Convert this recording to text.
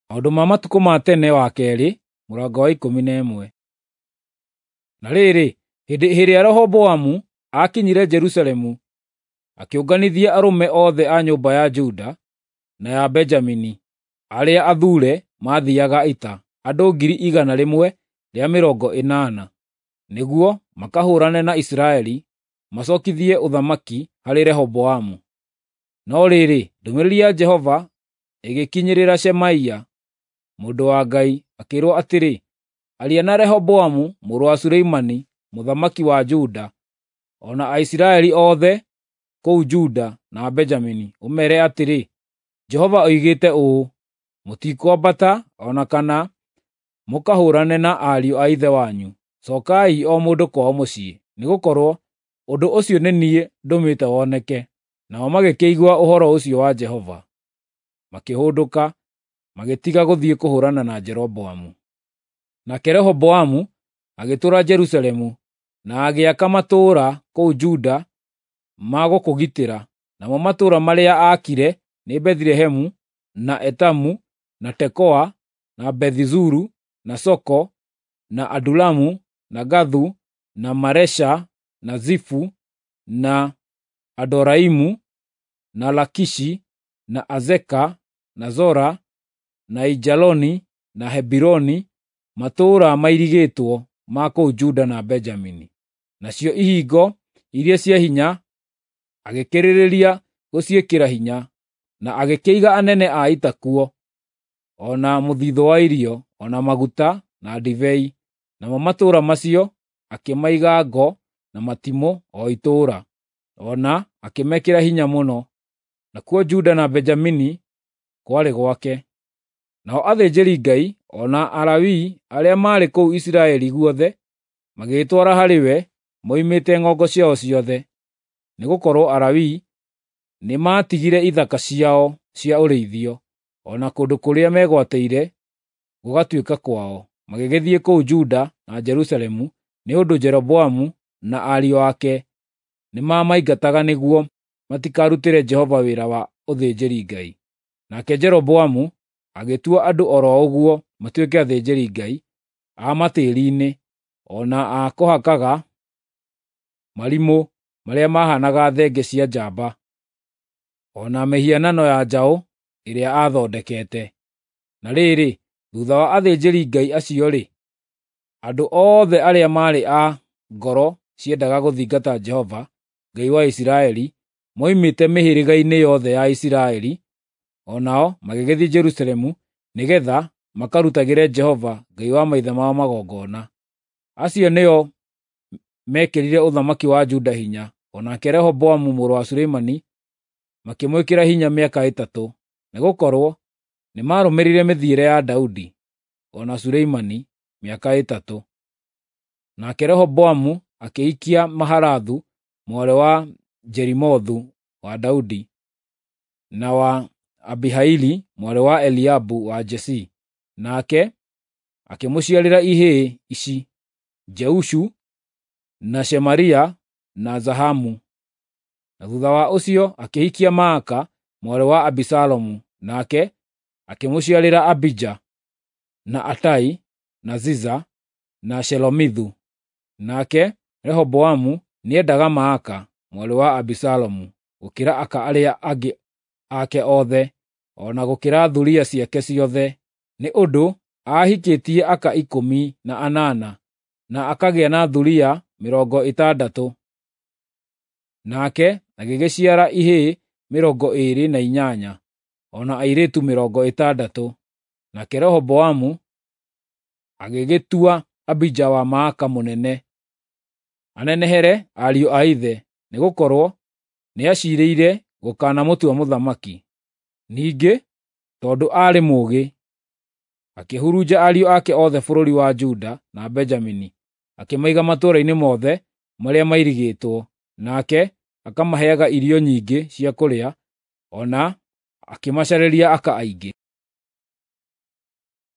Maũndũ ma matukũ ma tene wa kerĩ, mũrango wa 11. Na rĩrĩ, hĩndĩ ĩrĩa Rehoboamu aakinyire Jerusalemu, akĩũnganithia arũme othe a nyũmba ya Juda na ya Benjamini, arĩa athuure maathiiaga ita, andũ 180,000, nĩguo makahũũrane na Isiraeli, macookithie ũthamaki harĩ Rehoboamu. No rĩrĩ, ndũmĩrĩri ya Jehova ĩgĩkinyĩrĩra Shemaia, mũndũ wa Ngai, akĩĩrwo atĩrĩ, aria na Rehoboamu mũrũ wa Suleimani, mũthamaki wa Juda, o na Aisiraeli othe kũu Juda na Benjamini, ũmeere atĩrĩ, Jehova oigĩte ũũ: mũtikwambata o na kana mũkahũũrane na ariũ a ithe wanyu. Cookai o mũndũ kwao mũciĩ, nĩgũkorwo ũndũ ũcio nĩ niĩ ndũmĩte woneke. Nao magĩkĩigua ũhoro ũcio wa Jehova, makĩhũndũka, magĩtiga gũthiĩ kũhũũrana na Jeroboamu. Nake Rehoboamu agĩtũũra Jerusalemu, na agĩaka matũũra kũu Juda ma gũkũgitĩra, namo matũũra marĩa aakire nĩ Bethilehemu, na Etamu, na Tekoa, na Bethi-Zuru, na Soko, na Adulamu, na Gathu, na Maresha, na Zifu, na Adoraimu, na Lakishi, na Azeka, na Zora, na Aijaloni, na Hebironi, matũũra mairigĩtwo ma kũu Juda na Benjamini. Nacio ihingo iria cia hinya agĩkĩrĩrĩria gũciĩkĩra hinya, na agĩkĩiga anene a ita kuo, o na mũthithũ wa irio, o na maguta, na ndibei. Namo matũũra macio akĩmaiga ngo na matimũ o itũũra, o na akĩmekĩra hinya mũno. Nakuo Juda na Benjamini kwarĩ gwake. Nao athĩnjĩri-Ngai o na Alawii arĩa maarĩ kũu Isiraeli guothe magĩĩtwara harĩ we moimĩte ng'ongo ciao ciothe, nĩgũkorwo Alawii nĩmatigire ithaka ciao cia ũrĩithio, o na kũndũ kũrĩa megwatĩire gũgatuĩka kwao, magĩgĩthiĩ kũu Juda na Jerusalemu, nĩ ũndũ Jeroboamu na ariũ ake nĩmamaingataga nĩguo matikarutĩre Jehova wĩra wa ũthĩnjĩri-Ngai. Nake Jeroboamu agĩtua andũ o ro ũguo matuĩke athĩnjĩri-Ngai a matĩĩri-inĩ, o na a kũhakaga marimũ marĩa mahaanaga thenge cia njamba, o na mĩhianano ya njaũ ĩrĩa aathondekete. Na rĩrĩ, thuutha wa athĩnjĩri-Ngai acio-rĩ, andũ othe arĩa maarĩ a ngoro ciendaga gũthingata Jehova, Ngai wa Isiraeli, moimĩte mĩhĩrĩga-inĩ yothe ya Isiraeli, o nao magĩgĩthiĩ Jerusalemu nĩgeetha makarutagĩre Jehova, Ngai wa maithe mao magongona. Acio nĩo mekĩrire ũthamaki wa Juda hinya, o nake Rehoboamu mũrũ wa Suleimani makĩmwĩkĩra hinya mĩaka 3, nĩgũkorwo nĩmarũmĩrĩire mĩthiĩre ya Daudi, o na Suleimani mĩaka 3. Nake Rehoboamu akĩhikia Mahalathu, mwarĩ wa Jerimothu wa Daudi, na wa Abihaili, mwarĩ wa Eliabu wa Jesii. Nake akĩmũciarĩra ihĩĩ ici: Jeushu, na Shemaria, na Zahamu. Na thuutha wa ũcio akĩhikia Maaka, mwarĩ wa Abisalomu, nake akĩmũciarĩra Abija, na Atai, na Ziza, na Shelomithu. Nake Rehoboamu nĩendaga Maaka, mwarĩ wa Abisalomu, gũkĩra aka arĩa angĩ ake othe, o na gũkĩra thuriya ciake ciothe, nĩ ũndũ aahikĩtie aka 18, na akagĩa na thuriya 60. Nake agĩgĩciara ihĩĩ 28, o na airĩtu 60. Nake Rehoboamu agĩgĩtua Abija wa Maaka mũnene, anenehere ariũ a ithe, nĩgũkorwo nĩaciirĩire gũkanamũtua mũthamaki. Ningĩ, tondũ aarĩ mũũgĩ, akĩhurunja ariũ ake othe bũrũri wa Juda na Benjamini, akĩmaiga matũũra-inĩ mothe marĩa mairigĩtwo, nake akamaheaga irio nyingĩ cia kũrĩa, o na akĩmacarĩria aka aingĩ.